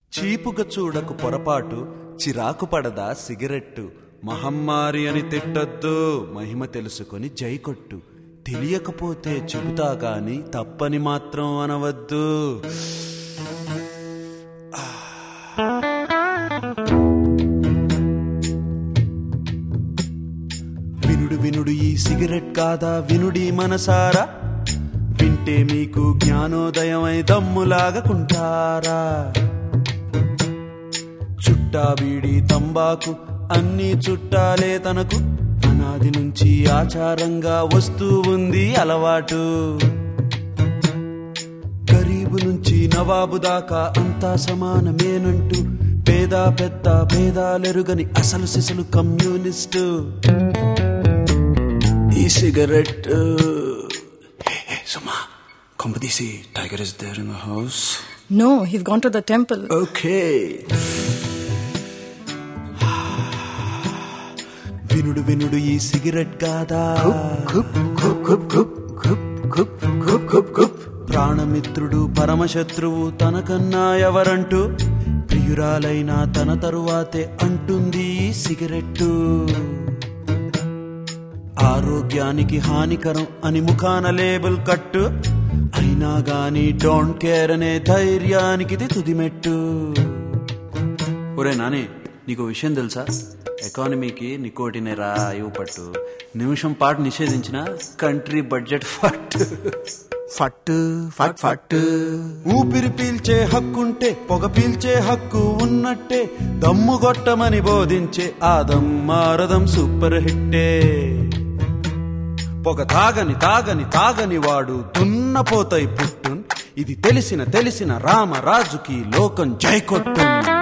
చీపుగా చూడకు పొరపాటు, చిరాకు పడదా సిగరెట్టు. మహమ్మారి అని తిట్టొద్దు, మహిమ తెలుసుకొని జై కొట్టు. తెలియకపోతే చెబుతా గాని తప్పని మాత్రం అనవద్దు. వినుడు వినుడు ఈ సిగరెట్ కాదా వినుడి మనసారా, వింటే మీకు జ్ఞానోదయమై దమ్ములాగకుంటారా. చుట్టా బీడి తంబాకు అన్నీ చుట్టాలే తనకు, అనాది నుంచి ఆచారంగా వస్తూ ఉంది అలవాటు. గరీబు నుంచి నవాబు దాకా అంతా సమానమేనంటూ, పేద పెద్ద భేదాలెరుగని అసలు సిసలు కమ్యూనిస్టు. ఈ సిగరెట్ సుమా కొంపదీసి tiger is there in the house? No, he's gone to the temple. Okay. వినుడు వినుడు ఈ సిగరెట్ కాదా, ప్రాణమిత్రుడు పరమశత్రువు తనకన్నా ఎవరంటూ, ప్రియురాలైనా తన తరువాతే అంటుంది సిగరెట్టు. ఆరోగ్యానికి హానికరం అని ముఖాన లేబుల్ కట్టు, అయినా గాని డోంట్ కేర్ అనే ధైర్యానికి ఇది తుదిమెట్టు. ఒరే నాని, నీకు విషయం తెలుసా? ఎకానమీకి నికోటినే రా ఇవ్వు పట్టు, నిమిషం పాటు నిషేధించిన కంట్రీ బడ్జెట్ ఫట్టు ఫట్టు ఫట్ ఫట్టు. ఊపిరి పీల్చే హక్కుంటే పొగ పీల్చే హక్కు ఉన్నట్టే, దమ్ము గొట్టమని బోధించే ఆ దమ్మారదం సూపర్ హిట్టే. పొగ తాగని తాగని తాగని వాడు దున్నపోతై పుట్టున్, ఇది తెలిసిన తెలిసిన రామరాజుకి లోకం జై కొట్టున్.